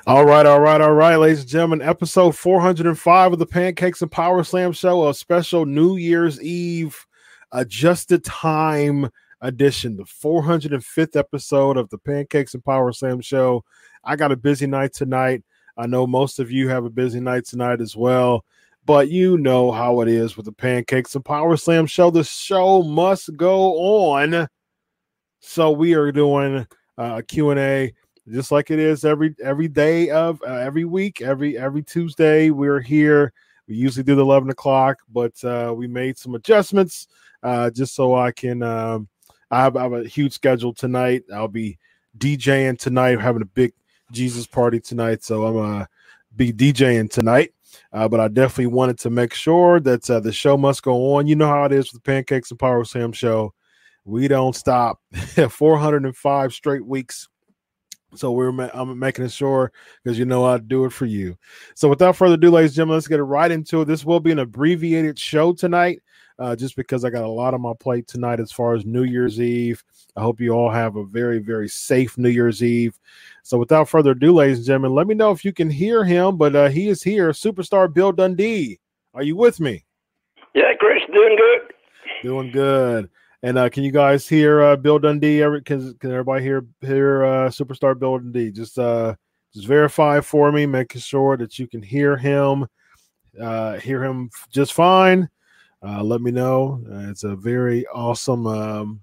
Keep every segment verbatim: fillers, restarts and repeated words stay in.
All right, all right, all right, ladies and gentlemen. Episode four hundred five of the Pancakes and Power Slam Show, a special New Year's Eve adjusted time edition, the four hundred fifth episode of the Pancakes and Power Slam Show. I got a busy night tonight. I know most of you have a busy night tonight as well, but you know how it is with the Pancakes and Power Slam Show. The show must go on. So we are doing uh, a Q and A. Just like it is every every day of uh, every week, every every Tuesday, we're here. We usually do the eleven o'clock, but uh, we made some adjustments uh, just so I can. Um, I, have, I have a huge schedule tonight. I'll be DJing tonight, having a big Jesus party tonight, so I'm gonna be DJing tonight. Uh, but I definitely wanted to make sure that uh, the show must go on. You know how it is with the Pancakes and Power Slam Show. We don't stop. four hundred five straight weeks. So we're ma- I'm making sure because you know I'd do it for you. So without further ado, ladies and gentlemen, let's get it right into it. This will be an abbreviated show tonight, uh, just because I got a lot on my plate tonight as far as New Year's Eve. I hope you all have a very, very safe New Year's Eve. So without further ado, ladies and gentlemen, let me know if you can hear him, but uh, he is here, Superstar Bill Dundee. Are you with me? Yeah, Chris, doing good. Doing good. And uh, can you guys hear uh, Bill Dundee? Every, can, can everybody hear hear uh, Superstar Bill Dundee? Just uh, just verify for me, making sure that you can hear him, uh, hear him just fine. Uh, let me know. Uh, it's a very awesome, um,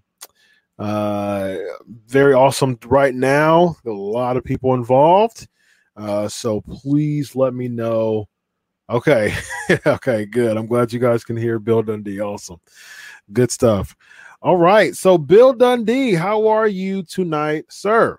uh, very awesome right now. A lot of people involved, uh, so please let me know. Okay, okay, good. I'm glad you guys can hear Bill Dundee. Awesome, good stuff. All right, so Bill Dundee, how are you tonight, sir?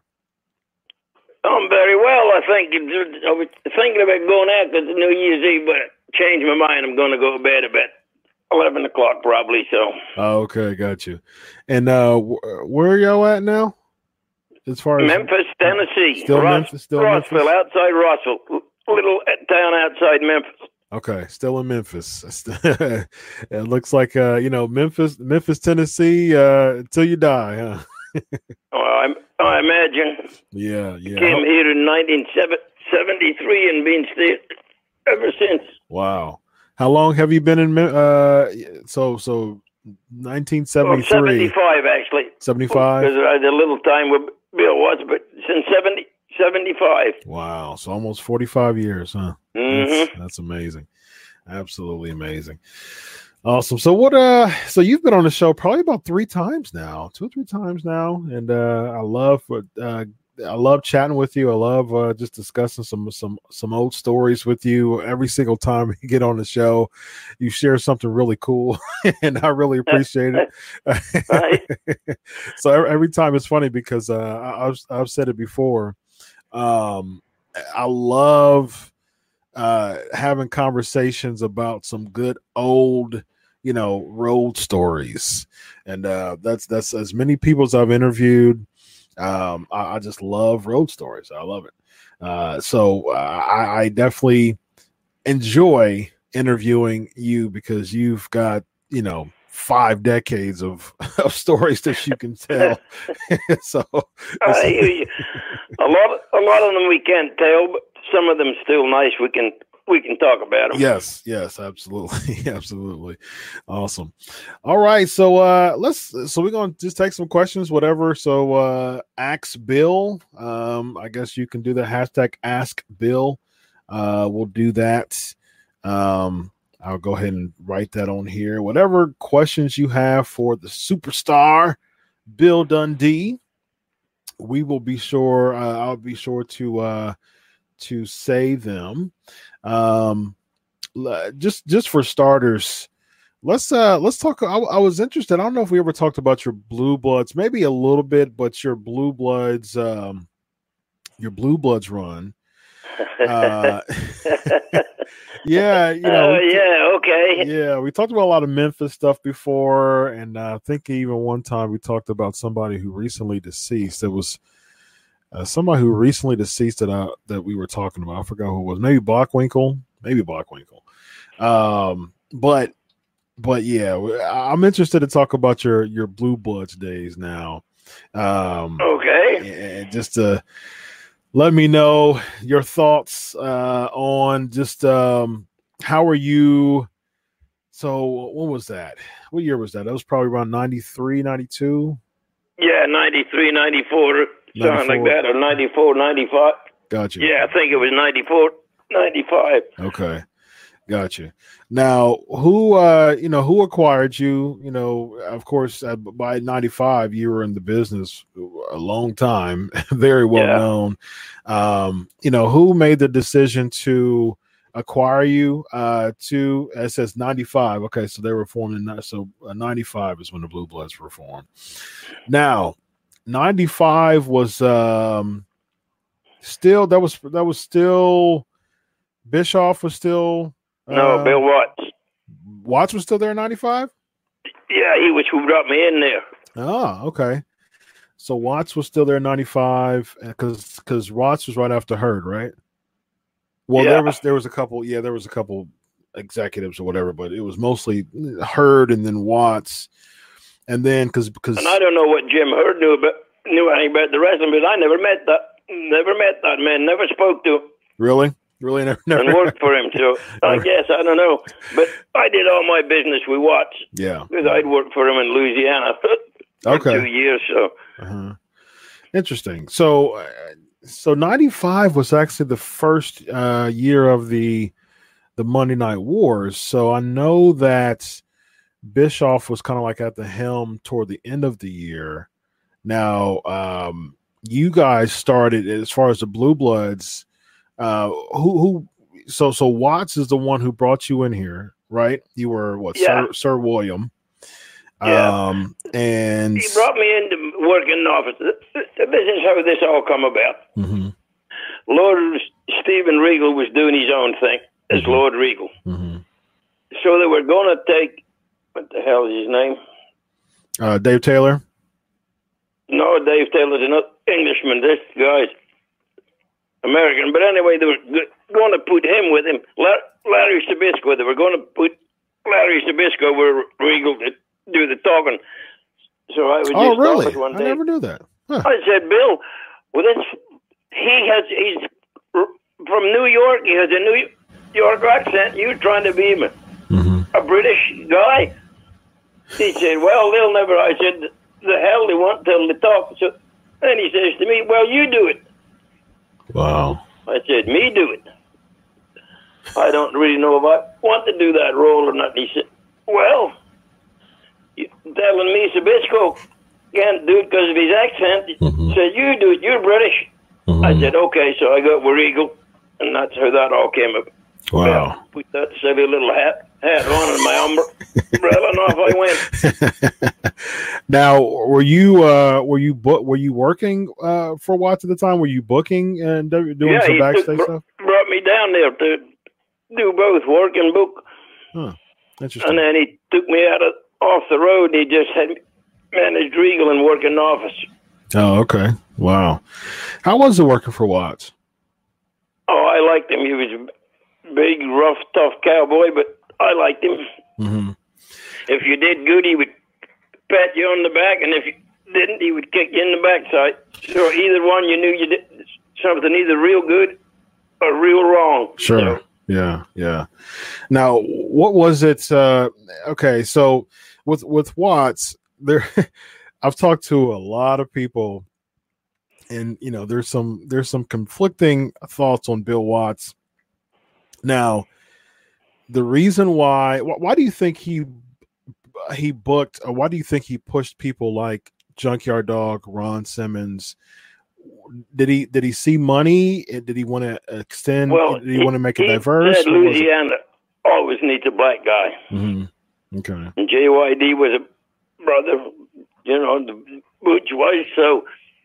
I'm very well. I think I was thinking about going out because it's New Year's Eve, but I changed my mind. I'm going to go to bed about eleven o'clock probably. So. Okay, got you. And uh, where are y'all at now? As far as Memphis, Tennessee. Still Ross, Memphis. Still Rossville, Memphis? outside Rossville, little town outside Memphis. Okay, still in Memphis. It looks like uh, you know, Memphis, Memphis, Tennessee, uh, until you die, huh? oh, I, I imagine. Yeah, yeah. Came here in nineteen seventy-three and been still ever since. Wow. How long have you been in? Uh, so so nineteen seventy-three. Well, seventy-five actually. Seventy-five. Because I had a little time with Bill was, but since seventy. seventy-five. Wow. So almost forty-five years, huh? Mm-hmm. That's, that's amazing. Absolutely amazing. Awesome. So what, uh, so you've been on the show probably about three times now, two or three times now. And, uh, I love, uh, I love chatting with you. I love, uh, just discussing some, some, some old stories with you every single time you get on the show. You share something really cool and I really appreciate it. So every, every time it's funny because, uh, I, I've, I've said it before. Um, I love uh, having conversations about some good old, you know, road stories, and uh, that's that's as many people as I've interviewed. Um, I, I just love road stories. I love it. Uh, so uh, I, I definitely enjoy interviewing you because you've got, you know, five decades of, of stories that you can tell. So I hear you. A lot, a lot of them we can't tell, but some of them still nice. We can, we can talk about them. Yes, yes, absolutely, absolutely, awesome. All right, so uh, let's. So we're gonna just take some questions, whatever. So uh, ask Bill. Um, I guess you can do the hashtag Ask Bill. Uh, we'll do that. Um, I'll go ahead and write that on here. Whatever questions you have for the superstar Bill Dundee, we will be sure. Uh, I'll be sure to uh, to say them. Um, just just for starters, let's uh, let's talk. I, I was interested. I don't know if we ever talked about your Blue Bloods, maybe a little bit, but your Blue Bloods, um, your Blue Bloods run. Uh, yeah, you know. Uh, yeah, okay. Yeah, we talked about a lot of Memphis stuff before, and uh, I think even one time we talked about somebody who recently deceased. It was uh, somebody who recently deceased that I, that we were talking about. I forgot who it was. Maybe Blockwinkle. Maybe Blockwinkle. Um, but but yeah, I'm interested to talk about your your Blue Bloods days now. Um, okay. and just to let me know your thoughts uh, on just um, how are you. So what was that? What year was that? That was probably around ninety-three, ninety-two. Yeah, ninety-three, ninety-four, something like that, or ninety-four, ninety-five. Gotcha. Yeah, I think it was ninety-four, ninety-five. Okay. Gotcha. Now, who, uh, you know, who acquired you? You know, of course, uh, by ninety-five, you were in the business a long time, very well Yeah. known. Um, you know, who made the decision to acquire you? Uh, to it says ninety-five. Okay, so they were formed in so uh, ninety-five is when the Blue Bloods were formed. Now, ninety-five was um, still that was that was still Bischoff was still. No, Uh, Bill Watts. Watts was still there in ninety-five? Yeah, he was who brought me in there. Oh, okay. So Watts was still there in ninety-five because because Watts was right after Hurd, right? Well, Yeah. there was there was a couple, yeah, there was a couple executives or whatever, but it was mostly Hurd and then Watts, and then because because And I don't know what Jim Hurd knew about knew anything about the wrestling, but I never met that never met that man, never spoke to him. really, really never, never and worked for him. So I guess I don't know, but I did all my business with Watts. Yeah, because I'd worked for him in Louisiana for okay, two years. So uh-huh. Interesting. So. Uh, So ninety-five was actually the first uh, year of the the Monday Night Wars. So I know that Bischoff was kind of like at the helm toward the end of the year. Now, um, you guys started as far as the Blue Bloods. Uh, who who? So so Watts is the one who brought you in here, right? You were what, yeah. Sir Sir William. Yeah. Um, and he brought me into work in the office. This is how this all come about. Mm-hmm. Lord Stephen Regal was doing his own thing as Mm-hmm. Lord Regal. Mm-hmm. So they were going to take, what the hell is his name? Uh, Dave Taylor. No, Dave Taylor's an Englishman. This guy's American. But anyway, they were going to put him with him. Larry Sabisco. They were going to put Larry Sabisco with Regal to do the talking. So I was Oh, just really? office one day. I never knew that. Huh. I said, Bill, well, this, he has, he's from New York. He has a New York accent. You're trying to be him, Mm-hmm. a British guy. He said, well, they'll never. I said, the hell they want till they talk. So then he says to me, well, you do it. Wow. I said, me do it. I don't really know if I want to do that role or not. He said, well, you're telling me Sabisco can't do it because of his accent. Mm-hmm. He said, you do it. You're British. Mm-hmm. I said, okay. So I got with Regal, and that's how that all came up. Wow. Well, put that silly little hat hat on and my umbrella, and off I went. Now, were you uh, were you bu- were you working uh, for Watts at the time? Were you booking and doing Yeah, some he backstage took, stuff? brought me down there to do both work and book. Huh. Interesting. And then he took me out of off the road. He just had managed Regal and work in the office. Oh, okay. Wow. How was it working for Watts? Oh, I liked him. He was a big, rough, tough cowboy, but I liked him. Mm-hmm. If you did good, he would pat you on the back, and if you didn't, he would kick you in the backside. So either one, you knew you did something either real good or real wrong. Sure. So, Yeah, yeah. Now, what was it? Uh, okay, so with with Watts, there, I've talked to a lot of people, and you know, there's some there's some conflicting thoughts on Bill Watts. Now, the reason why why, why do you think he he booked, or why do you think he pushed people like Junkyard Dog, Ron Simmons? Did he did he see money? Did he want to extend? well, did he, he want to make it he diverse? Said Louisiana always needs a black guy. Mm-hmm. Okay. And J Y D was a brother, you know, the Butch was. So,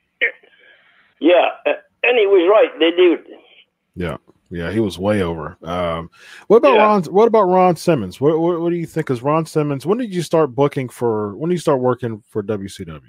yeah, and he was right. They did. Yeah, yeah, he was way over. Um, what about Yeah. Ron? What about Ron Simmons? What, what what do you think? Is Ron Simmons? When did you start booking for? When did you start working for W C W?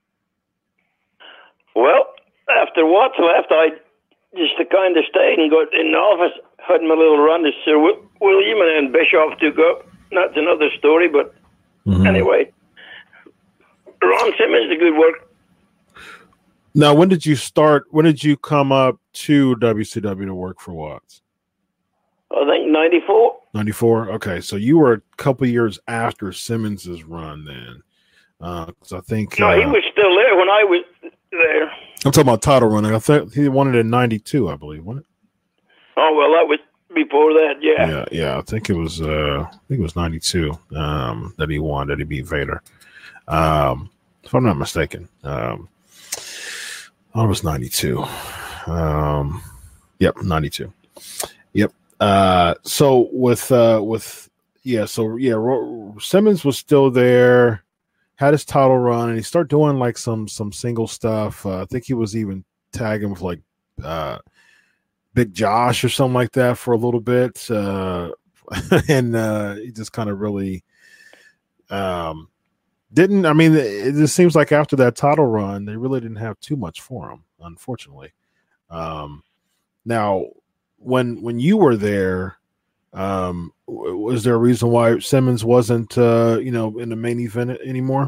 Well, after Watts left, I just kind of stayed and got in the office, had my little run to Sir William, and then Bischoff took up. That's another story, but Mm-hmm. anyway, Ron Simmons is a good work. Now, when did you start? When did you come up to W C W to work for Watts? I think ninety-four. ninety-four. Okay, so you were a couple years after Simmons's run then. Because uh, I think no, uh, he was still there when I was there. I'm talking about title running. I think he won it in ninety-two, I believe, wasn't it? Oh well, that was before that. Yeah. Yeah, yeah. I think it was. Uh, I think it was ninety-two um, that he won. That he beat Vader. Um, if I'm not mistaken. Um, oh, it was ninety-two. Um, yep, ninety-two. Yep. Uh, so with uh, with yeah, so yeah, Ro- Simmons was still there. Had his title run, and he started doing like some some single stuff. Uh, I think he was even tagging with like uh, Big Josh or something like that for a little bit, uh, and uh, he just kind of really um, didn't. I mean, it just seems like after that title run, they really didn't have too much for him, unfortunately. Um, now, when when you were there. Um, was there a reason why Simmons wasn't, uh, you know, in the main event anymore?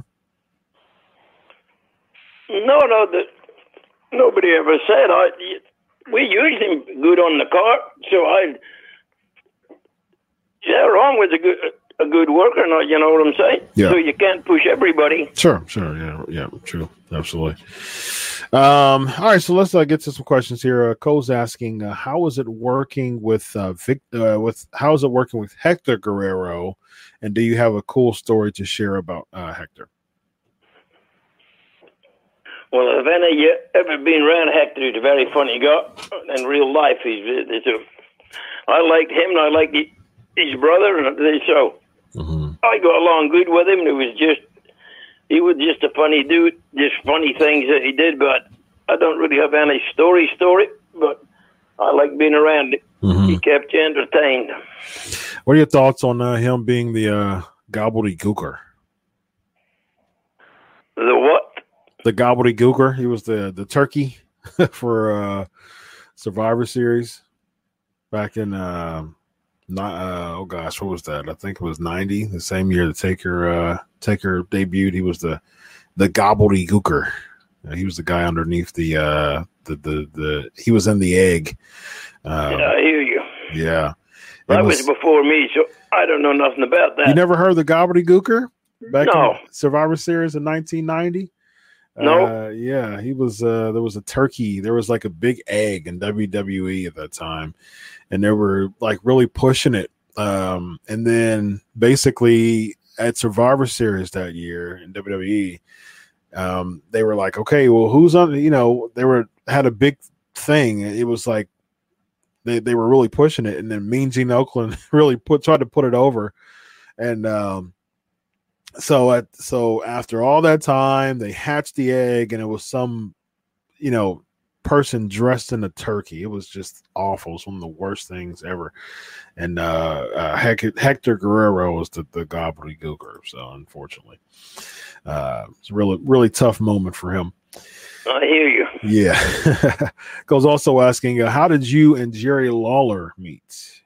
No, no, the, nobody ever said. I we used him good on the card, so I. Yeah, wrong with a good a good worker, not you know what I'm saying? Yeah. So you can't push everybody. Sure, sure, yeah, yeah, true, absolutely. Um, all right, so let's uh, get to some questions here. Uh, Cole's asking, uh, how is it working with uh, Vic? Uh, with how is it working with Hector Guerrero? And do you have a cool story to share about uh, Hector? Well, if any of you ever been around Hector, he's a very funny guy. In real life, he's, he's a, I liked him, and I liked his brother, and so mm-hmm. I got along good with him. And it was just. He was just a funny dude, just funny things that he did, but I don't really have any story story, but I like being around it. Mm-hmm. He kept you entertained. What are your thoughts on uh, him being the uh, gobbledygooker? The what? The gobbledygooker. He was the, the turkey for uh, Survivor Series back in, uh, not, uh, oh gosh, what was that? I think it was ninety, the same year the Taker uh, Taker debuted. He was the the gobbledygooker. Uh, he was the guy underneath the uh, the the the. He was in the egg. Um, yeah, I hear you. Yeah, that was, was before me, so I don't know nothing about that. You never heard the gobbledygooker back no. in Survivor Series in nineteen ninety? No. Uh, yeah, he was. Uh, there was a turkey. There was like a big egg in W W E at that time, and they were like really pushing it. Um, and then basically at Survivor Series that year in W W E, um, they were like, okay, well, who's on? You know, they were had a big thing. It was like they they were really pushing it, and then Mean Gene Oakland really put tried to put it over, and um. So at so after all that time, they hatched the egg, and it was some, you know, person dressed in a turkey. It was just awful. It was one of the worst things ever. And uh, uh, Hector, Hector Guerrero was the, the gobbledygooker. So unfortunately, uh, it's a really really tough moment for him. I hear you. Yeah. Goes also asking, uh, how did you and Jerry Lawler meet?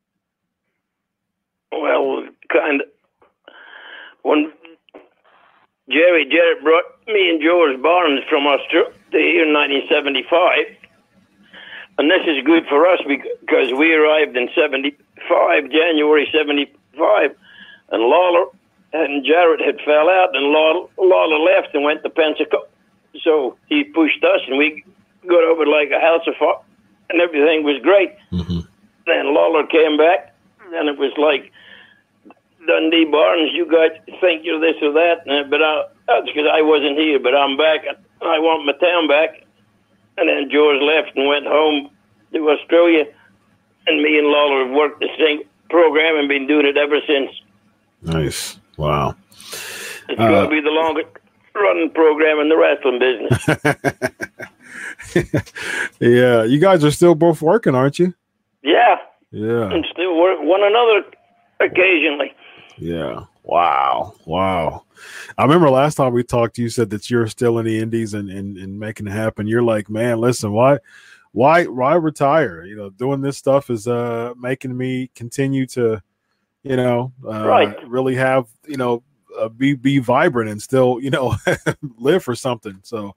Well, kind of. When Jerry Jarrett brought me and George Barnes from Australia here in nineteen seventy-five, and this is good for us because we arrived in seventy-five, January seventy-five, and Lawler and Jarrett had fell out, and Lawler, Lawler left and went to Pensacola. So he pushed us, and we got over like a house of fire, and everything was great. Mm-hmm. Then Lawler came back, and it was like, Dundee Barnes, you guys think you're this or that, but I, that's because I wasn't here, but I'm back. I want my town back. And then George left and went home to Australia, and me and Lawler have worked the same program and been doing it ever since. Nice. Wow. It's uh, going to be the longest running program in the wrestling business. Yeah. You guys are still both working, aren't you? Yeah. Yeah. And still work one another occasionally. Yeah. Wow. Wow. I remember last time we talked, you said that you're still in the indies and, and, and making it happen. You're like, man, listen, why, why, why retire? You know, doing this stuff is uh, making me continue to, you know, uh, right. really have, you know, uh, be, be vibrant and still, you know, live for something. So,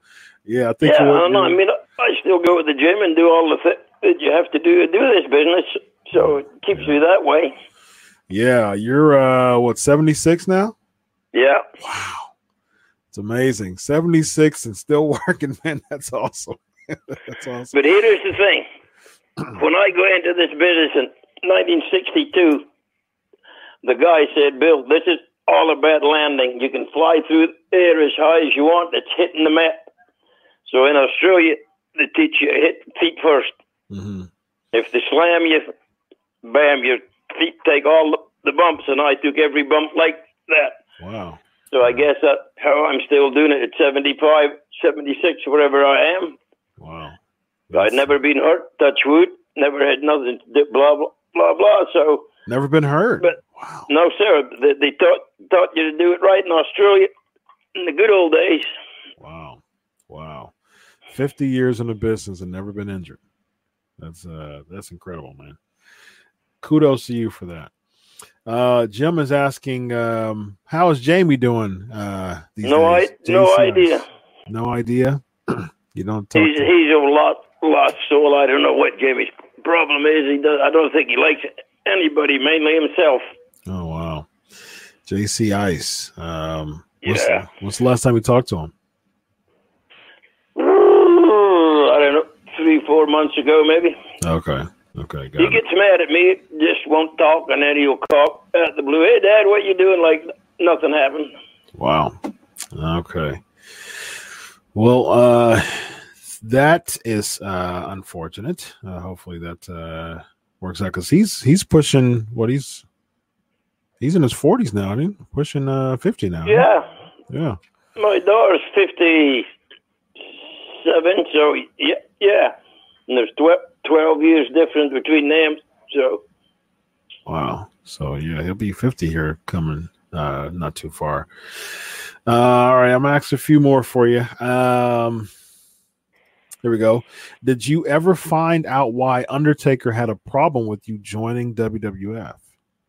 Yeah, I think. Yeah, you're, I don't know. I you're- mean, I still go to the gym and do all the things that you have to do to do this business, so it keeps Yeah. me that way. Yeah, you're uh, what seventy-six now? Yeah. Wow, it's amazing. seventy-six and still working, man. That's awesome. That's awesome. But here's the thing. When I go into this business in nineteen sixty-two, the guy said, Bill, this is all about landing. You can fly through the air as high as you want. It's hitting the mat. So in Australia, they teach you to hit feet first. Mm-hmm. If they slam you, bam, your feet take all the bumps, and I took every bump like that. Wow. So I guess that's how I'm still doing it at seventy-five, seventy-six, wherever I am. Wow. I'd never been hurt, touch wood, never had nothing to do, blah, blah, blah, blah. So, Never been hurt. but Wow. no, sir, they, they taught, taught you to do it right in Australia in the good old days. Wow. Wow. fifty years in the business and never been injured. That's uh that's incredible, man. Kudos to you for that. Uh Jim is asking, um, how is Jamie doing uh these No, days? I, no J C S. idea. No idea. You don't talk He's to he's a lot lost soul. I don't know what Jamie's problem is. He does. I don't think he likes anybody, mainly himself. Oh wow. J C Ice. Um what's, Yeah. what's the last time you talked to him? I don't know, three, four months ago, maybe. Okay. Okay, got He it. gets mad at me, just won't talk, and then he'll call out the blue. Hey, Dad, what you doing? Like nothing happened. Wow. Okay. Well, uh, that is uh, unfortunate. Uh, hopefully that uh, works out because he's he's pushing what he's he's in his forties now. I think pushing uh, fifty now. Yeah. Yeah. My daughter's fifty-seven, so yeah, yeah. And there's twelve, twelve years difference between them, so. Wow. So yeah, he'll be fifty here coming uh, not too far. Uh, all right, I'm gonna ask a few more for you. Um, here we go. Did you ever find out why Undertaker had a problem with you joining W W F?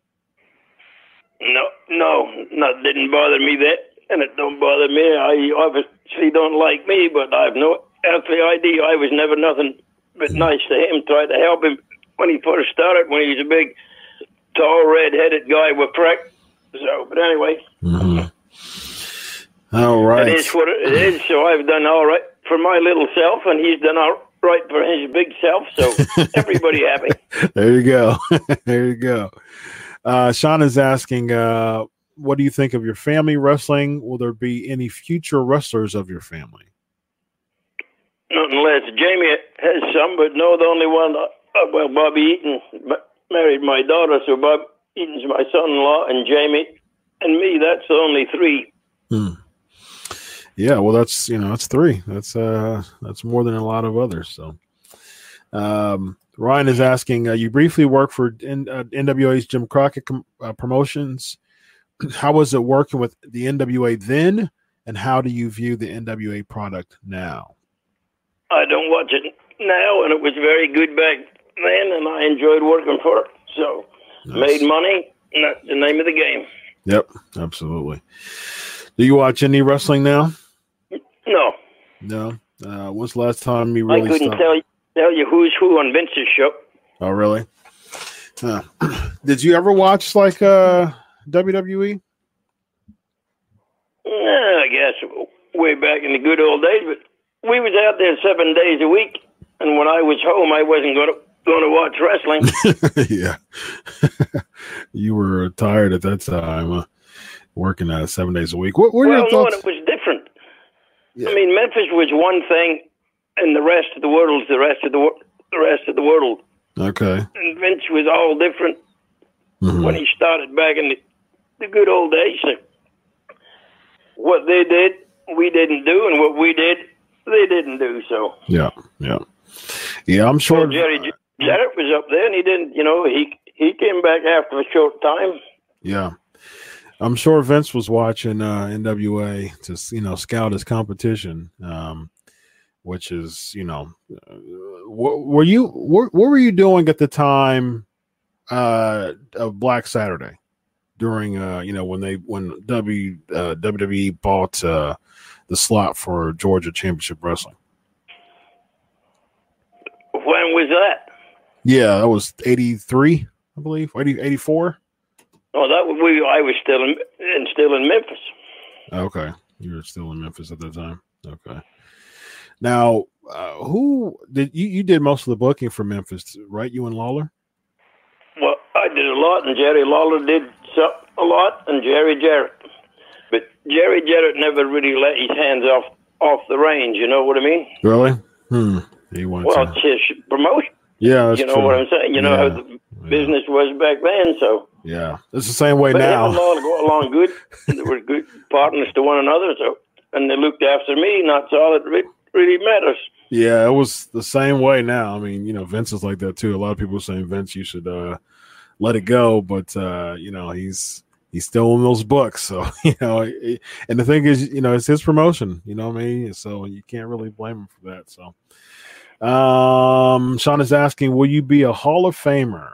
No, no, that didn't bother me that, and it don't bother me. I obviously don't like me, but I have no earthly idea. I was never nothing but nice to him, tried to help him when he first started, when he was a big, tall, red-headed guy with crack. So, but anyway. Mm-hmm. All right. It is what it is, so I've done all right for my little self, and he's done all right for his big self, so everybody happy. There you go. There you go. Uh, Sean is asking, uh, what do you think of your family wrestling? Will there be any future wrestlers of your family? Not unless Jamie has some, but no, the only one, uh, well, Bobby Eaton married my daughter, so Bob Eaton's my son-in-law, and Jamie and me, that's the only three. Hmm. Yeah, well, that's, you know, that's three. That's uh, that's more than a lot of others. So, um, Ryan is asking, uh, you briefly worked for N- uh, N W A's Jim Crockett com- uh, Promotions. How was it working with the N W A then, and how do you view the N W A product now? I don't watch it now, and it was very good back then, and I enjoyed working for it. So, Nice. made money, and that's the name of the game. Yep, absolutely. Do you watch any wrestling now? No, No. Uh, when's the last time you really I couldn't stopped? tell you, tell you who's who on Vince's show. Oh, really? Uh, did you ever watch like uh, W W E? Yeah, I guess way back in the good old days, but we was out there seven days a week, and when I was home, I wasn't going to going to watch wrestling. Yeah. You were tired at that time, uh, working uh, seven days a week. What were Well, your no, and thoughts? it was different. Yeah. I mean, Memphis was one thing, and the rest of the world's the rest of the wor- the rest of the world. Okay. And Vince was all different Mhm. when he started back in the, the good old days. So what they did, we didn't do, and what we did, they didn't do. So Yeah, yeah, yeah. I'm sure. well, Jerry J- Jarrett was up there, and he didn't. You know, he he came back after a short time. Yeah, I'm sure Vince was watching uh, N W A to, you know, scout his competition, um, which is, you know, uh, wh- were you what, what were you doing at the time uh, of Black Saturday during, uh, you know, when they when W uh, W W E bought uh, the slot for Georgia Championship Wrestling. When was that? Yeah, that was eighty-three, I believe, eighty, eighty-four. Oh, that was we. I was still in, in still in Memphis. Okay, you were still in Memphis at that time. Okay. Now, uh, who did you? You did most of the booking for Memphis, right? You and Lawler. Well, I did a lot, and Jerry Lawler did some, a lot, and Jerry Jarrett. But Jerry Jarrett never really let his hands off off the range. You know what I mean? Really? Hmm. He wanted well, to. it's his promotion. Yeah, that's you know true. what I'm saying. You know yeah. how the yeah. business was back then. So yeah, it's the same way but now. Him and Lawler got along good. They were good partners to one another. So and they looked after me. And that's all it re- really matters. Yeah, it was the same way now. I mean, you know, Vince is like that too. A lot of people are saying, Vince, you should uh, let it go, but uh, you know, he's he's still in those books. So you know, it, and the thing is, you know, it's his promotion. You know what I mean? So you can't really blame him for that. So. Um, Sean is asking, will you be a Hall of Famer?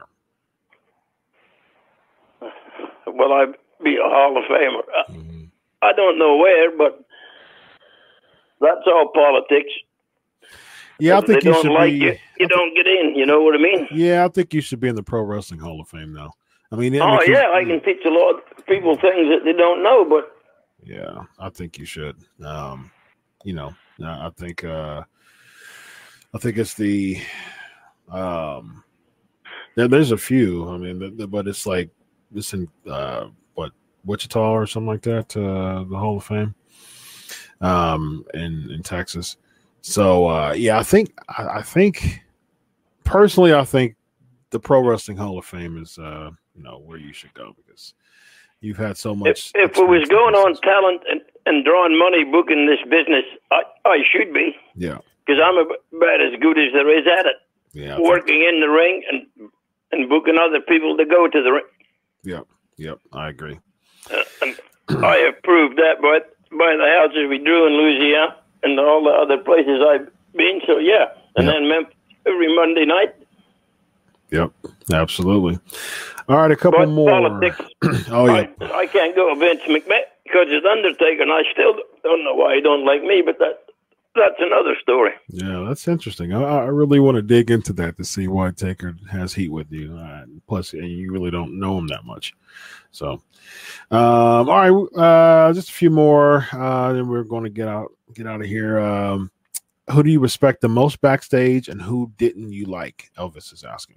Will I be a Hall of Famer? Mm-hmm. I don't know where, but that's all politics. Yeah, I think they you don't should like be. You, you don't get in. You know what I mean? Yeah, I think you should be in the Pro Wrestling Hall of Fame now. I mean, oh because, yeah, I can teach a lot of people things that they don't know, but yeah, I think you should. Um, you know, I think. Uh, I think it's the, um, there, there's a few. I mean, the, the, but it's like this in uh, what Wichita or something like that. Uh, the Hall of Fame, um, in in Texas. So uh, yeah, I think I, I think personally, I think the Pro Wrestling Hall of Fame is uh, you know where you should go because you've had so much. If, if it was going on talent and, and drawing money, booking this business, I I should be. Yeah. Because I'm about as good as there is at it. Yeah, working in the ring and and booking other people to go to the ring. Yep, yep, I agree. Uh, and I have proved that by by the houses we drew in Louisiana and all the other places I've been. So yeah, and yep. then Memphis every Monday night. Yep, absolutely. All right, a couple but more. Politics. oh yeah, I, I can't go Vince McMahon because it's Undertaker, and I still don't know why he don't like me, but that. That's another story. Yeah, that's interesting. I, I really want to dig into that to see why Taker has heat with you. Uh, plus, you really don't know him that much. So, um, all right, uh, just a few more. Uh, then we're going to get out, get out of here. Um, who do you respect the most backstage, and who didn't you like? Elvis is asking.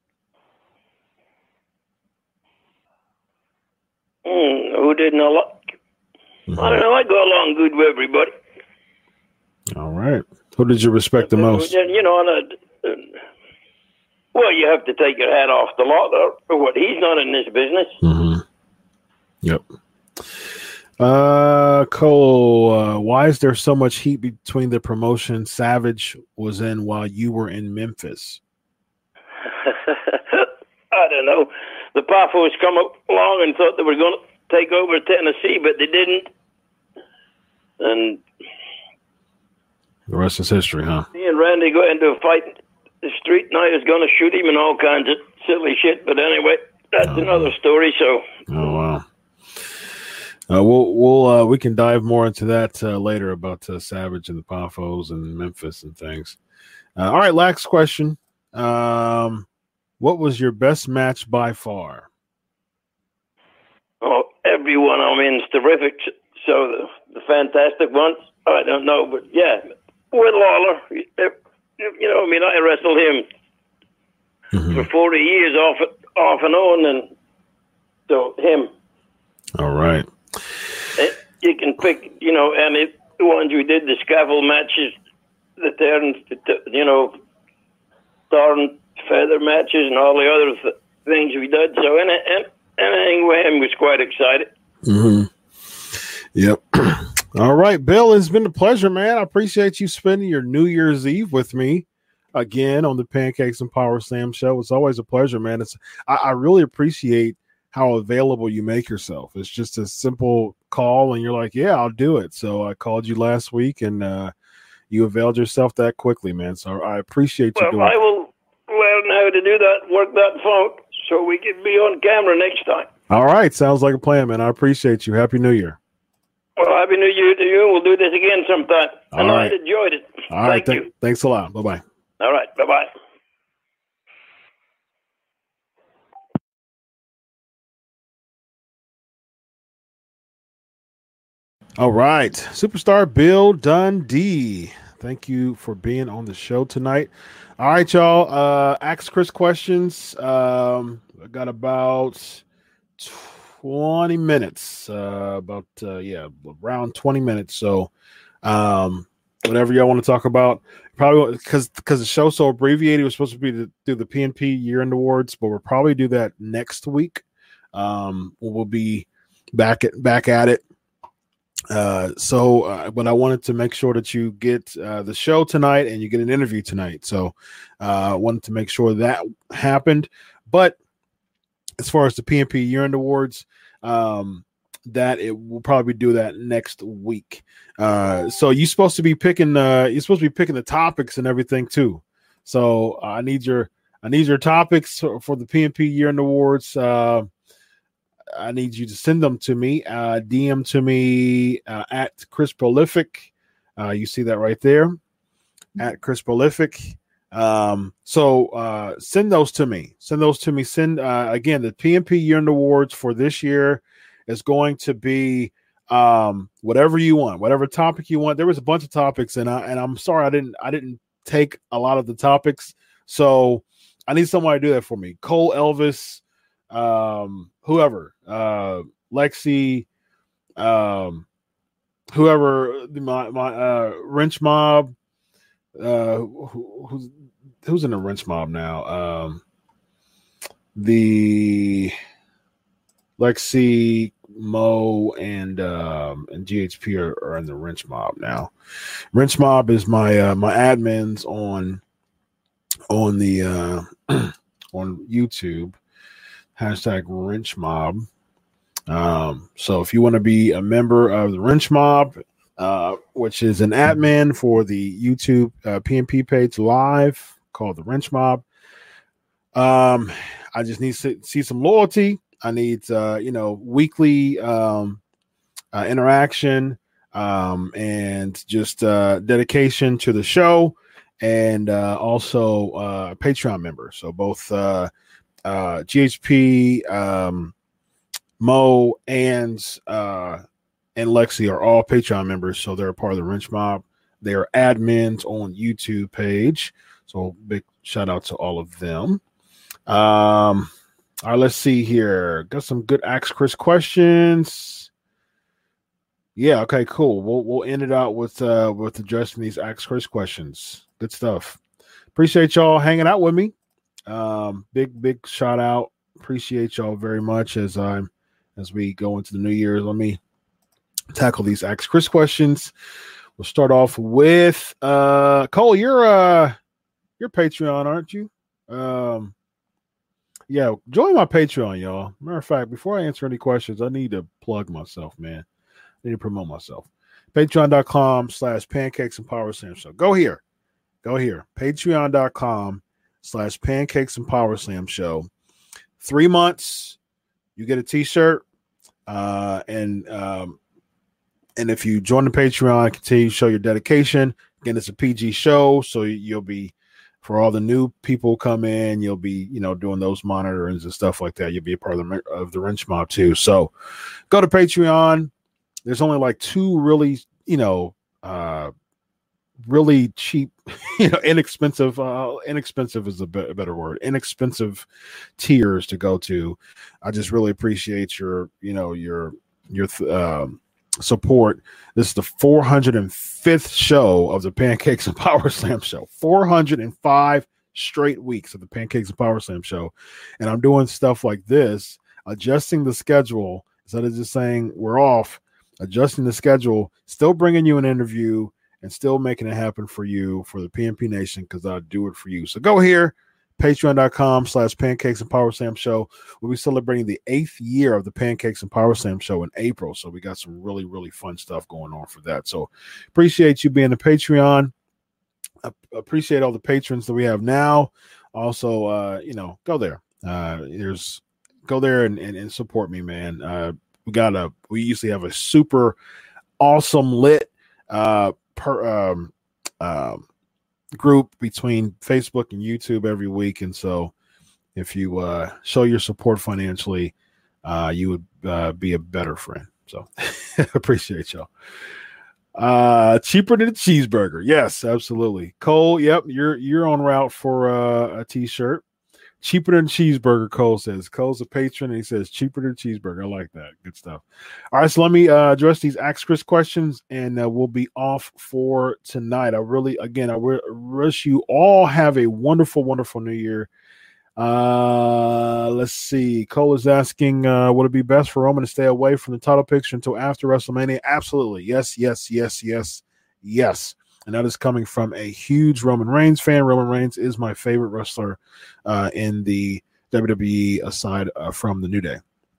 Mm, who didn't I like? Mm-hmm. I don't know. I go along good with everybody. All right. Who did you respect the most? You know, uh, well, you have to take your hat off the lot or what. He's not in this business. Mm-hmm. Yep. Uh, Cole, uh, why is there so much heat between the promotion Savage was in while you were in Memphis? I don't know. The Paphos come along and thought they were going to take over Tennessee, but they didn't. And the rest is history, huh? Me and Randy got into a fight in the street, and I was going to shoot him and all kinds of silly shit. But anyway, that's oh, another story. So. Oh wow. Uh, we'll we'll uh, we can dive more into that uh, later about uh, Savage and the Paphos and Memphis and things. Uh, all right, last question. Um, what was your best match by far? Oh, everyone I'm in is terrific. So the, the fantastic ones, I don't know, but yeah. With Lawler, you know, I mean, I wrestled him mm-hmm. for forty years off off and on, and so him. All right. You can pick, you know, any ones we did, the scaffold matches, the Terran, you know, tar and feather matches, and all the other th- things we did. So any, any, anything with him was quite exciting. Mm-hmm. Yep. All right, Bill, it's been a pleasure, man. I appreciate you spending your New Year's Eve with me again on the Pancakes and Power Slam show. It's always a pleasure, man. It's I, I really appreciate how available you make yourself. It's just a simple call, and you're like, yeah, I'll do it. So I called you last week, and uh, you availed yourself that quickly, man. So I appreciate you well, doing I will learn how to do that, work that phone, so we can be on camera next time. All right, sounds like a plan, man. I appreciate you. Happy New Year. Well, happy New Year to you. We'll do this again sometime. All I know right. I enjoyed it. All Thank right. Th- you. Thanks a lot. Bye-bye. All right. Bye-bye. All right. Superstar Bill Dundee. Thank you for being on the show tonight. All right, y'all. Uh, ask Chris questions. Um, I got about twenty minutes. Uh, about, uh, yeah, around twenty minutes. So, um, whatever y'all want to talk about, probably because because the show's so abbreviated, we're supposed to be to do the P N P year end awards, but we'll probably do that next week. Um, we'll be back at back at it. Uh, so, uh, but I wanted to make sure that you get uh, the show tonight and you get an interview tonight. So, I uh, wanted to make sure that happened. But as far as the P N P year end awards, um, that it will probably do that next week. Uh, so you're supposed to be picking, uh, you're supposed to be picking the topics and everything too. So uh, I need your, I need your topics for, for the P N P year end awards. Uh, I need you to send them to me, uh, D M to me uh, at Chris Prolific. Uh, you see that right there at Chris Prolific. Um, so uh, send those to me. Send those to me. Send uh, again, the P N P year end awards for this year is going to be um, whatever you want, whatever topic you want. There was a bunch of topics, and I and I'm sorry I didn't I didn't take a lot of the topics. So I need somebody to do that for me. Cole Elvis, um, whoever, uh, Lexi, um, whoever, my my uh, Wrench Mob. Uh, who, who's who's in the Wrench Mob now? Um, the Lexi, Mo, and um, and G H P are, are in the Wrench Mob now. Wrench Mob is my uh, my admins on on the uh, on YouTube. Hashtag Wrench Mob. Um, so if you want to be a member of the Wrench Mob, uh, which is an admin for the YouTube uh, P N P page live called the Wrench Mob, um, I just need to see some loyalty. I need, uh, you know, weekly um, uh, interaction um, and just uh, dedication to the show, and uh, also uh, Patreon members. So both uh, uh, G H P, um, Mo, and uh, and Lexi are all Patreon members, so they're a part of the Wrench Mob. They are admins on YouTube page, so big shout out to all of them. Um, all right, let's see here. Got some good Ask Chris questions. Yeah, okay, cool. We'll we'll end it out with uh with addressing these Ask Chris questions. Good stuff. Appreciate y'all hanging out with me. Um, big big shout out. Appreciate y'all very much as I'm as we go into the new year. Let me tackle these Ask Chris questions. We'll start off with uh Cole. You're uh you're Patreon, aren't you? Um, yeah, join my Patreon, y'all. Matter of fact, before I answer any questions, I need to plug myself, man. I need to promote myself. Patreon.com slash pancakes and power slam show. Go here. Go here. Patreon.com slash pancakes and power slam show. Three months, you get a t-shirt. Uh, and um, and if you join the Patreon, continue to show your dedication. Again, it's a P G show, so you'll be, for all the new people come in, you'll be, you know, doing those monitorings and stuff like that. You'll be a part of the, of the Wrench Mob too. So go to Patreon. There's only like two really, you know, uh, really cheap, you know, inexpensive, uh, inexpensive is a, be- a better word, inexpensive tiers to go to. I just really appreciate your, you know, your, your, um, support. This is the four hundred fifth show of the Pancakes and Power Slam show. four hundred five straight weeks of the Pancakes and Power Slam show. And I'm doing stuff like this, adjusting the schedule instead of just saying we're off, adjusting the schedule, still bringing you an interview and still making it happen for you, for the P N P Nation, because I do it for you. So go here, patreon.com slash pancakes and power slam show. We'll be celebrating the eighth year of the Pancakes and Power Slam show in April. So we got some really, really fun stuff going on for that. So appreciate you being a Patreon. I appreciate all the patrons that we have now. Also, uh, you know, go there. Uh, there's go there and, and, and support me, man. Uh, we got a, we usually have a super awesome lit uh, per, um, um, group between Facebook and YouTube every week. And so if you uh, show your support financially, uh, you would uh, be a better friend. So appreciate y'all. Uh, cheaper than a cheeseburger. Yes, absolutely. Cole, yep, you're you're on route for uh, a t-shirt. Cheaper than cheeseburger, Cole says. Cole's a patron, and he says cheaper than cheeseburger. I like that. Good stuff. All right, so let me uh, address these Ask Chris questions, and uh, we'll be off for tonight. I really, again, I wish you all have a wonderful, wonderful New Year. Uh, let's see. Cole is asking, uh, would it be best for Roman to stay away from the title picture until after WrestleMania? Absolutely. Yes, yes, yes, yes, yes. And that is coming from a huge Roman Reigns fan. Roman Reigns is my favorite wrestler uh, in the W W E aside uh, from the New Day.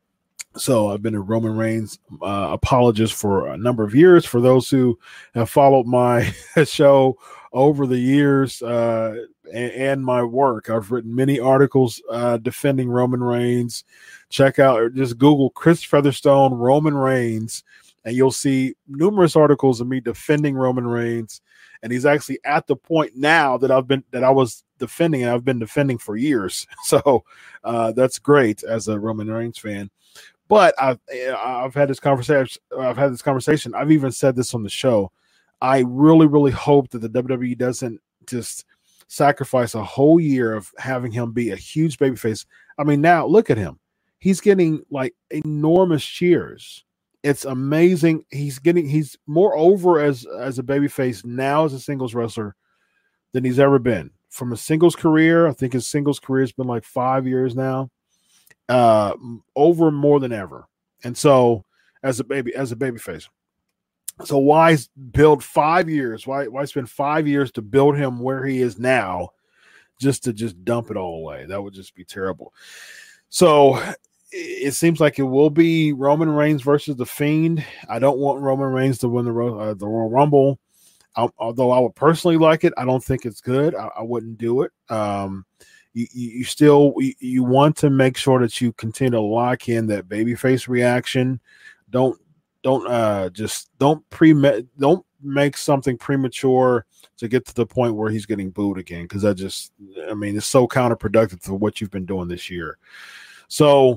So I've been a Roman Reigns uh, apologist for a number of years. For those who have followed my show over the years uh, and, and my work, I've written many articles uh, defending Roman Reigns. Check out or just Google Chris Featherstone Roman Reigns, and you'll see numerous articles of me defending Roman Reigns. And he's actually at the point now that I've been that I was defending, and I've been defending for years. So uh, that's great as a Roman Reigns fan. But I've I've had this conversation. I've had this conversation. I've even said this on the show. I really, really hope that the W W E doesn't just sacrifice a whole year of having him be a huge babyface. I mean, now look at him. He's getting like enormous cheers. It's amazing. He's getting he's more over as as a babyface now as a singles wrestler than he's ever been. From a singles career, I think his singles career has been like five years now. Uh, over more than ever. And so as a baby, as a babyface. So why build five years? Why why spend five years to build him where he is now just to just dump it all away? That would just be terrible. So it seems like it will be Roman Reigns versus The Fiend. I don't want Roman Reigns to win the, uh, the Royal Rumble. I, although I would personally like it, I don't think it's good. I, I wouldn't do it. Um, you, you still you, you want to make sure that you continue to lock in that babyface reaction. Don't don't uh, just don't pre don't make something premature to get to the point where he's getting booed again, because that just I mean it's so counterproductive to what you've been doing this year. So.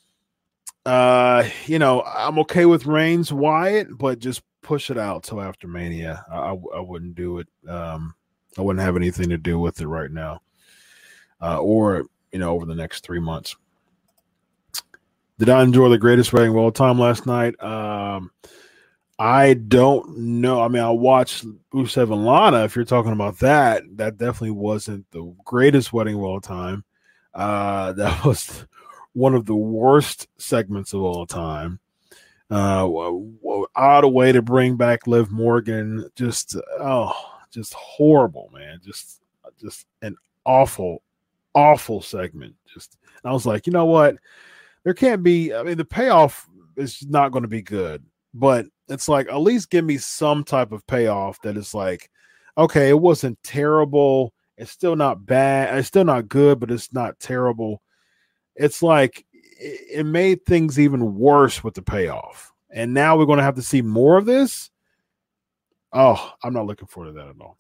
Uh, you know, I'm okay with Reigns Wyatt, but just push it out till after Mania. I, I wouldn't do it. Um, I wouldn't have anything to do with it right now, uh, or you know, over the next three months. Did I enjoy the greatest wedding of all time last night? Um, I don't know. I mean, I watched Rusev and Lana. If you're talking about that, that definitely wasn't the greatest wedding of all time. Uh, that was one of the worst segments of all time. Uh, odd way to bring back Liv Morgan. Just, oh, just horrible, man. Just, just an awful, awful segment. Just, I was like, you know what? There can't be, I mean, the payoff is not going to be good, but it's like, at least give me some type of payoff that is like, okay, it wasn't terrible. It's still not bad. It's still not good, but it's not terrible. It's like it made things even worse with the payoff. And now we're going to have to see more of this. Oh, I'm not looking forward to that at all.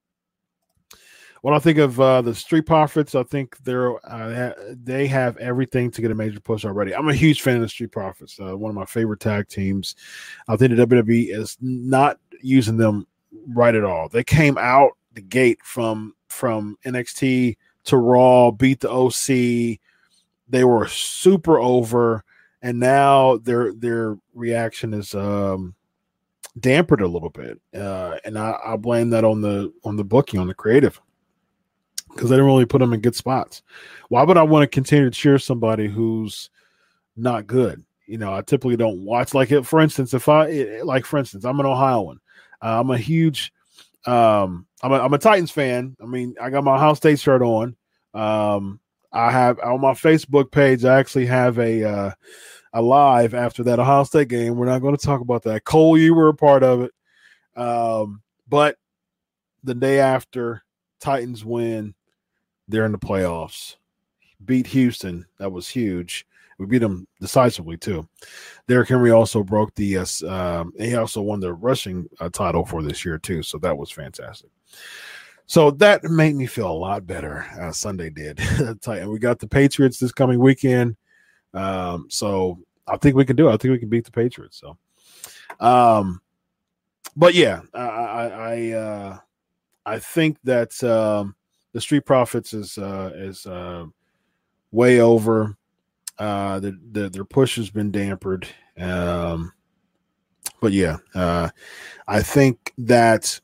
When I think of uh, the Street Profits, I think they're uh, they have everything to get a major push already. I'm a huge fan of the Street Profits, uh, one of my favorite tag teams. I think the W W E is not using them right at all. They came out the gate from from N X T to Raw, beat the O C. They were super over, and now their their reaction is um, dampened a little bit, uh, and I, I blame that on the on the booking, on the creative, because they didn't really put them in good spots. Why would I want to continue to cheer somebody who's not good? You know, I typically don't watch. Like, for instance, if I like, for instance, I'm an Ohioan. Uh, I'm a huge, um, I'm a I'm a Titans fan. I mean, I got my Ohio State shirt on. Um, I have on my Facebook page, I actually have a uh, a live after that Ohio State game. We're not going to talk about that. Cole, you were a part of it. Um, but the day after, Titans win. They're in the playoffs. Beat Houston. That was huge. We beat them decisively too. Derrick Henry also broke the. Uh, um, he also won the rushing uh, title for this year too. So that was fantastic. So that made me feel a lot better. Uh, Sunday did. And we got the Patriots this coming weekend. Um, so I think we can do it. I think we can beat the Patriots. So, um, but yeah, I I I, uh, I think that um, the Street Profits is uh, is uh, way over. Uh, the, the their push has been dampened. Um, but yeah, uh, I think that.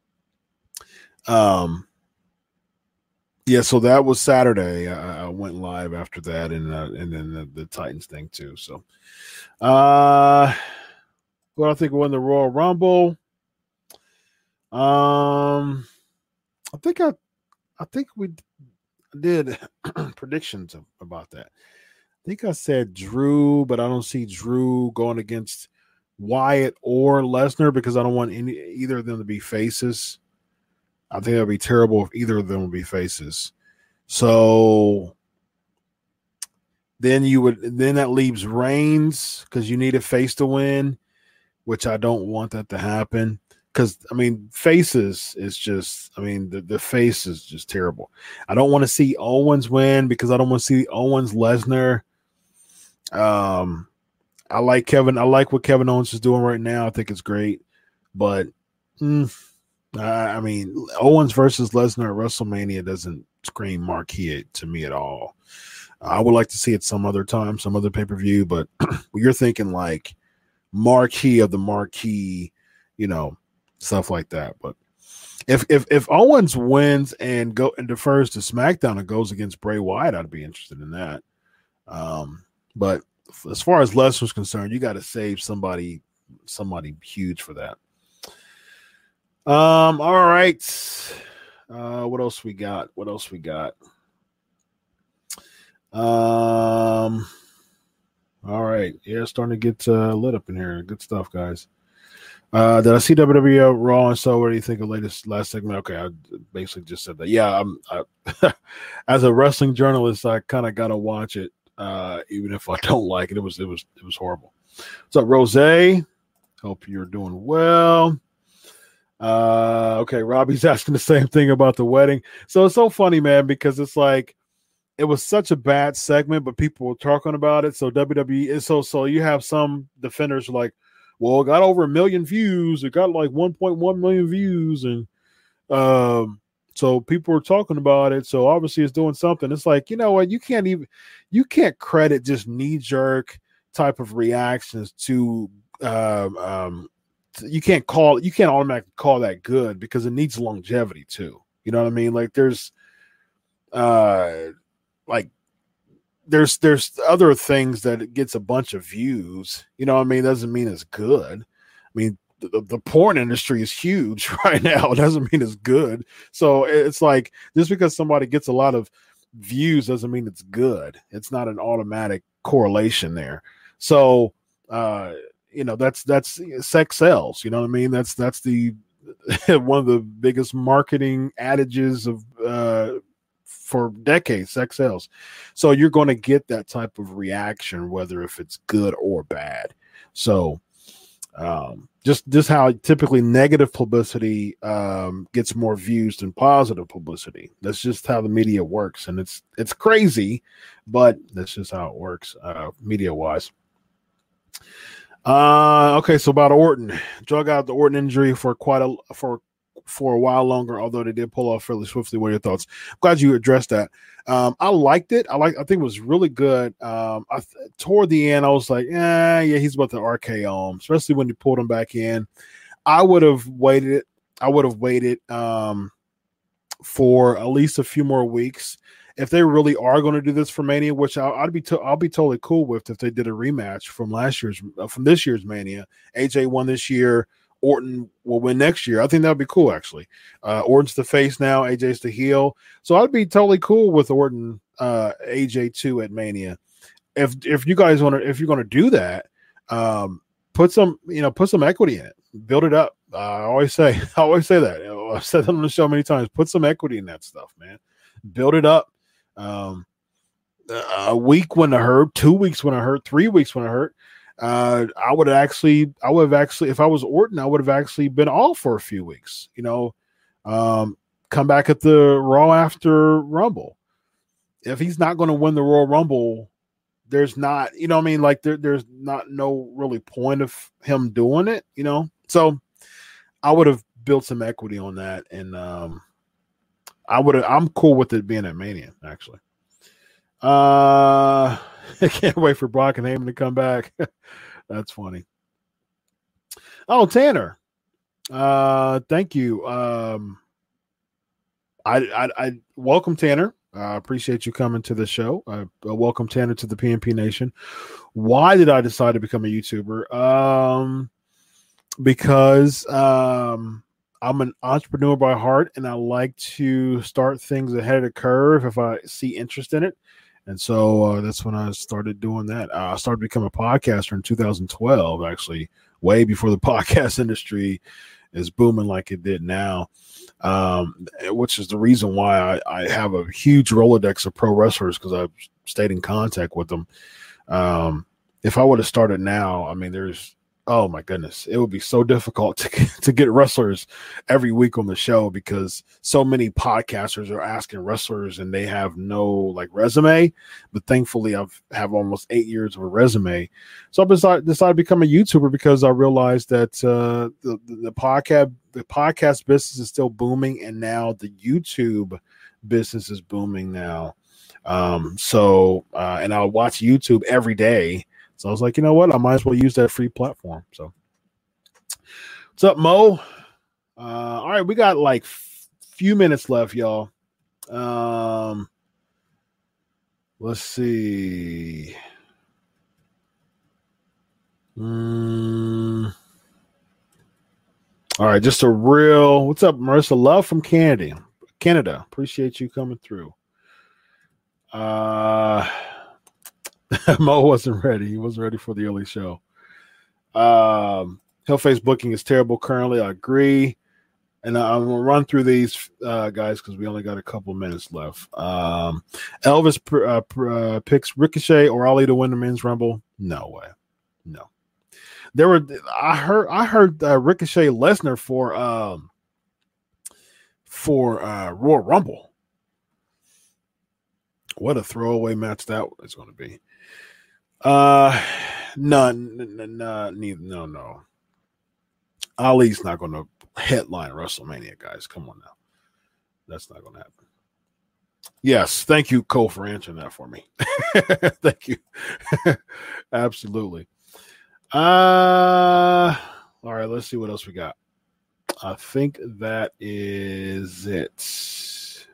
Um, yeah, so that was Saturday. I, I went live after that, and uh, and then the, the Titans thing too. So, uh, what I think won the Royal Rumble. Um, I think I, I think we did predictions of, about that. I think I said Drew, but I don't see Drew going against Wyatt or Lesnar because I don't want any either of them to be faces. I think that'd be terrible if either of them would be faces. So then you would then that leaves Reigns because you need a face to win, which I don't want that to happen. Because I mean, faces is just I mean the, the face is just terrible. I don't want to see Owens win because I don't want to see Owens Lesnar. Um, I like Kevin. I like what Kevin Owens is doing right now. I think it's great, but. Mm, Uh, I mean, Owens versus Lesnar at WrestleMania doesn't scream marquee to me at all. I would like to see it some other time, some other pay-per-view, but you're thinking like marquee of the marquee, you know, stuff like that. But if if if Owens wins and go and defers to SmackDown and goes against Bray Wyatt, I'd be interested in that. Um, but as far as Lesnar's concerned, you got to save somebody somebody huge for that. Um, all right. Uh, what else we got? What else we got? Um, all right. Yeah, it's starting to get uh, lit up in here. Good stuff, guys. Uh, did I see W W E Raw and so? What do you think of latest last segment? Okay, I basically just said that. Yeah, I'm. I, as a wrestling journalist, I kind of gotta watch it, uh, even if I don't like it. It was it was it was horrible. What's up, Rose? Hope you're doing well. Uh, okay, Robbie's asking the same thing about the wedding. So it's so funny, man, because it's like it was such a bad segment, but people were talking about it. So W W E is so so you have some defenders like, well, it got over a million views. It got like one point one million views, and um, so people were talking about it. So obviously, it's doing something. It's like, you know what? You can't even you can't credit just knee jerk type of reactions to um. um You can't call you can't automatically call that good because it needs longevity too. You know what I mean? Like there's uh like there's there's other things that it gets a bunch of views. You know what I mean? Doesn't mean it's good. I mean, the, the porn industry is huge right now. It doesn't mean it's good. So it's like just because somebody gets a lot of views doesn't mean it's good. It's not an automatic correlation there. So uh you know, that's that's sex sells. You know what I mean? That's that's the one of the biggest marketing adages of uh, for decades. Sex sells. So you're going to get that type of reaction, whether if it's good or bad. So um, just just how typically negative publicity um, gets more views than positive publicity. That's just how the media works, and it's it's crazy, but that's just how it works, uh, media wise. Uh, okay, so about Orton, drug out the Orton injury for quite a for for a while longer, although they did pull off fairly swiftly. What are your thoughts? I'm glad you addressed that. Um, I liked it. I like. I think it was really good. Um, I toward the end, I was like, yeah, yeah, he's about to R K O him, especially when he pulled him back in. I would have waited. I would have waited um for at least a few more weeks. If they really are going to do this for Mania, which I'll, I'd be, to, I'll be totally cool with if they did a rematch from last year's, uh, from this year's Mania. A J won this year. Orton will win next year. I think that'd be cool, actually. Uh, Orton's the face now. A J's the heel. So I'd be totally cool with Orton, uh, A J two at Mania. If if you guys want to, if you're going to do that, um, put some, you know, put some equity in it. Build it up. Uh, I always say, I always say that. You know, I've said that on the show many times. Put some equity in that stuff, man. Build it up. Um, a week when I hurt, two weeks when I hurt, three weeks when I hurt, uh, I would have actually, I would have actually, if I was Orton, I would have actually been off for a few weeks, you know, um, come back at the Raw after Rumble. If he's not going to win the Royal Rumble, there's not, you know what I mean? Like there, there's not no really point of him doing it, you know? So I would have built some equity on that. And um, I would have, I'm cool with it being at Mania, actually. Uh, I can't wait for Brock and Heyman to come back. That's funny. Oh, Tanner. Uh, thank you. Um, I, I, I welcome Tanner. I uh, appreciate you coming to the show. Uh, welcome Tanner to the P N P Nation. Why did I decide to become a YouTuber? Um, because um, I'm an entrepreneur by heart, and I like to start things ahead of the curve if I see interest in it. And so uh, that's when I started doing that. Uh, I started becoming a podcaster in two thousand twelve, actually, way before the podcast industry is booming like it did now. Um, which is the reason why I, I have a huge Rolodex of pro wrestlers, because I've stayed in contact with them. Um, if I would have started now, I mean, there's, oh my goodness, it would be so difficult to, to get wrestlers every week on the show, because so many podcasters are asking wrestlers and they have no like resume. But thankfully I've have almost eight years of a resume. So I decided, decided to become a YouTuber, because I realized that uh, the, the, the podcast, the podcast business is still booming. And now the YouTube business is booming now. Um, so, uh, and I watch YouTube every day. So I was like, you know what? I might as well use that free platform. So what's up, Mo? Uh, all right. We got like f- few minutes left, y'all. Um, let's see. Mm. All right. Just a real, what's up, Marissa? Love from Canada. Canada. Appreciate you coming through. Uh, Mo wasn't ready. He wasn't ready for the early show. Um, Hellface booking is terrible currently. I agree. And I'm going to run through these, uh, guys, because we only got a couple minutes left. Um, Elvis pr- uh, pr- uh, picks Ricochet or Ali to win the men's Rumble. No way. No. There were, I heard, I heard uh, Ricochet Lesnar for, um, for uh, Royal Rumble. What a throwaway match that is going to be. Uh, none, no, neither, no, no. Ali's not going to headline WrestleMania, guys. Come on now. That's not going to happen. Yes. Thank you, Cole, for answering that for me. Thank you. Absolutely. Uh, all right. Let's see what else we got. I think that is it.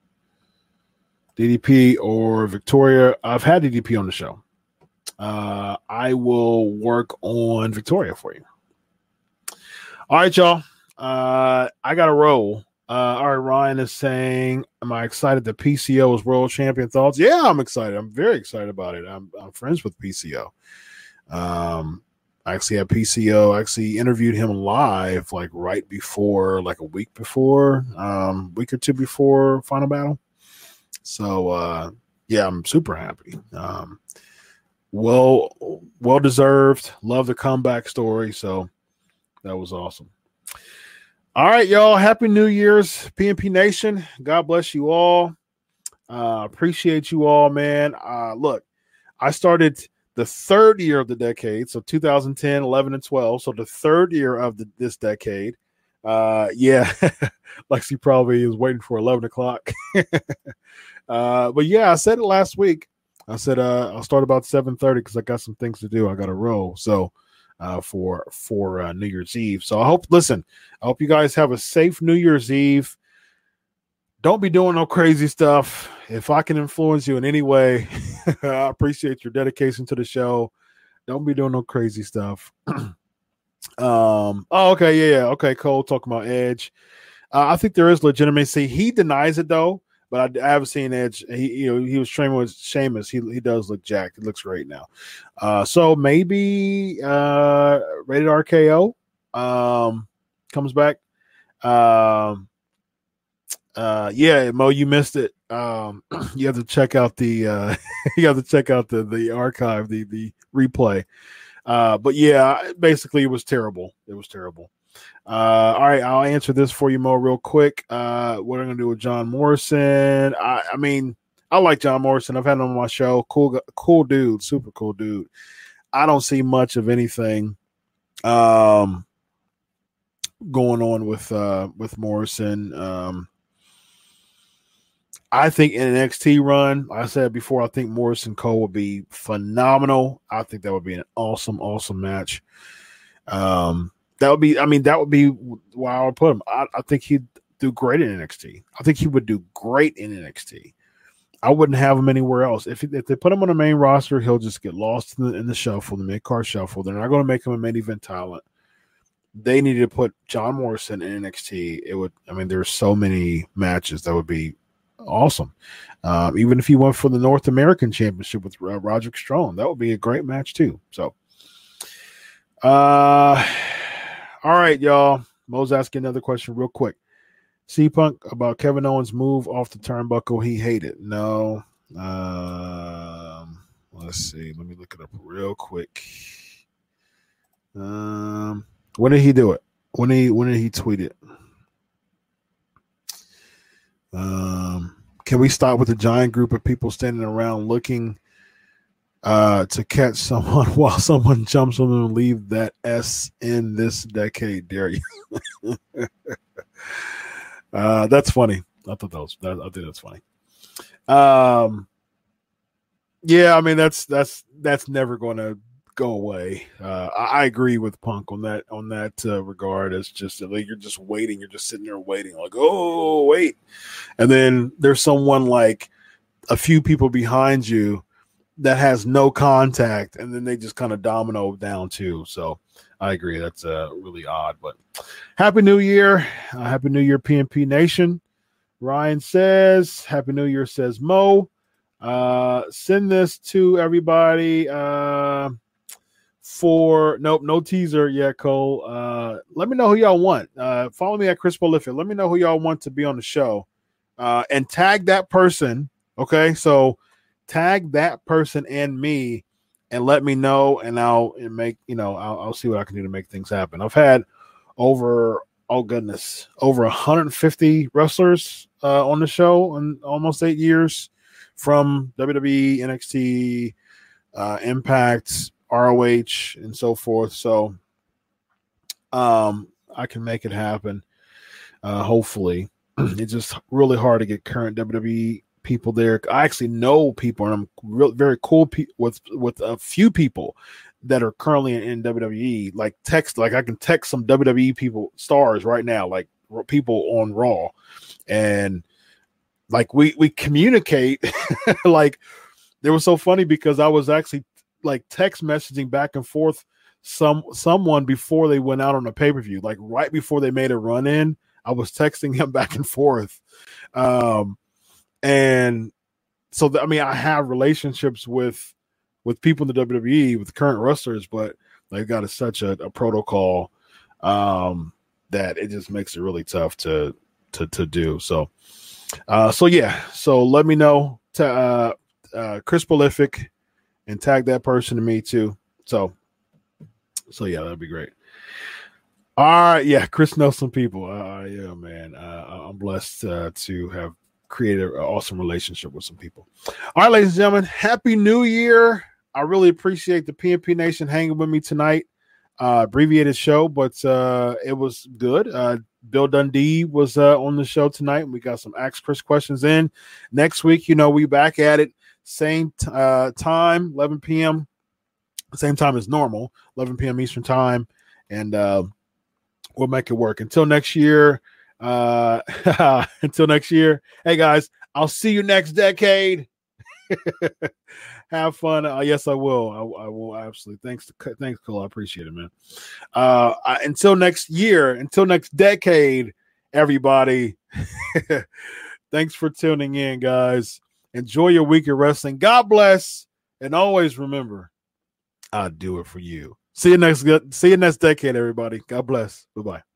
D D P or Victoria. I've had D D P on the show. Uh, I will work on Victoria for you. All right, y'all. Uh, I got to roll. Uh, all right, Ryan is saying, am I excited that P C O is world champion? Thoughts? Yeah, I'm excited. I'm very excited about it. I'm, I'm friends with P C O. Um, I actually had P C O. I actually interviewed him live, like right before, like a week before, um, week or two before Final Battle. So, uh, yeah, I'm super happy. Um, well, well deserved. Love the comeback story. So that was awesome. All right, y'all. Happy New Year's, P N P Nation. God bless you all. Uh, appreciate you all, man. Uh, look, I started the third year of the decade, so two thousand ten, eleven, and twelve. So the third year of the, this decade. Uh, yeah, Lexi probably is waiting for eleven o'clock. uh, but yeah, I said it last week. I said uh, I'll start about seven thirty because I got some things to do. I got to roll. So uh, for for uh, New Year's Eve. So I hope. Listen, I hope you guys have a safe New Year's Eve. Don't be doing no crazy stuff. If I can influence you in any way, I appreciate your dedication to the show. Don't be doing no crazy stuff. um. Oh, okay. Yeah. Yeah. Okay. Cole talking about Edge. Uh, I think there is legitimacy. He denies it though. But I, I haven't seen Edge. He, you know, he was training with Sheamus. He he does look jacked. It looks great now. Uh, so maybe uh, Rated R K O um, comes back. Um, uh, yeah, Mo, you missed it. Um, you have to check out the uh, you have to check out the the archive, the the replay. Uh, but yeah, basically it was terrible. It was terrible. Uh, all right, I'll answer this for you, Mo, real quick. Uh, what I'm gonna do with John Morrison? I, I mean, I like John Morrison. I've had him on my show. Cool, cool dude, super cool dude. I don't see much of anything um, going on with uh, with Morrison. Um, I think in an N X T run, like I said before, I think Morrison Cole would be phenomenal. I think that would be an awesome, awesome match. Um, that would be, I mean, that would be why I would put him. I, I think he'd do great in N X T. I think he would do great in N X T. I wouldn't have him anywhere else. If if they put him on the main roster, he'll just get lost in the, in the shuffle, the mid-card shuffle. They're not going to make him a main event talent. They needed to put John Morrison in N X T. It would, I mean, there's so many matches that would be awesome. Um, even if he went for the North American Championship with uh, Roderick Strong, that would be a great match too. So, uh, all right, y'all. Mo's asking another question real quick. C-Punk, about Kevin Owens' move off the turnbuckle, he hated. No. Um, let's see. Let me look it up real quick. Um, when did he do it? When did he, when did he tweet it? Um, can we stop with the giant group of people standing around looking uh, to catch someone while someone jumps on them and leave that S in this decade? Dare you? Uh, that's funny. I thought that was. That, I think that's funny. Um, yeah, I mean that's that's that's never going to go away. Uh, I, I agree with Punk on that on that uh, regard. It's just like you're just waiting. You're just sitting there waiting, like, oh wait, and then there's someone like a few people behind you that has no contact, and then they just kind of domino down too. So I agree. That's uh, really odd, but Happy New Year. Uh, Happy New Year, P N P Nation. Ryan says, Happy New Year, says Mo. Uh, send this to everybody uh, for, nope, no teaser yet, Cole. Uh, let me know who y'all want. Uh, follow me at Chris Prolific. Let me know who y'all want to be on the show. Uh, and tag that person, okay? So tag that person and me, and let me know, and I'll and make, you know, I'll, I'll see what I can do to make things happen. I've had over, oh goodness, over one hundred fifty wrestlers uh, on the show in almost eight years from W W E, N X T, uh, Impact, R O H, and so forth. So um, I can make it happen, uh, hopefully. It's just really hard to get current W W E people there. I actually know people, and I'm real, very cool pe- with with a few people that are currently in, in W W E. Like text, like I can text some W W E people, stars right now, like people on Raw, and like we we communicate. Like it was so funny because I was actually like text messaging back and forth some someone before they went out on a pay per view, like right before they made a run in. I was texting him back and forth. Um, And so, the, I mean, I have relationships with with people in the W W E, with current wrestlers, but they've got a, such a, a protocol um, that it just makes it really tough to to to do. So, uh, so yeah. So let me know to uh, uh, Chris Prolific and tag that person to me too. So, so yeah, that'd be great. All right, yeah, Chris knows some people. Uh, yeah, man, uh, I'm blessed uh, to have created an awesome relationship with some people. All right, ladies and gentlemen, Happy New Year. I really appreciate the P N P Nation hanging with me tonight. Uh, abbreviated show, but uh, it was good. Uh, Bill Dundee was uh, on the show tonight, and we got some Ask Chris questions in. Next week, you know, we back at it. Same t- uh, time, eleven p.m. Same time as normal, eleven p.m. Eastern time, and uh, we'll make it work. Until next year, uh, until next year, hey guys, I'll see you next decade. Have fun. Uh, yes, I will. I, I will absolutely. Thanks, to, thanks, Cole. I appreciate it, man. Uh, I, until next year, until next decade, everybody. Thanks for tuning in, guys. Enjoy your week of wrestling. God bless, and always remember, I do it for you. See you next. See you next decade, everybody. God bless. Bye bye.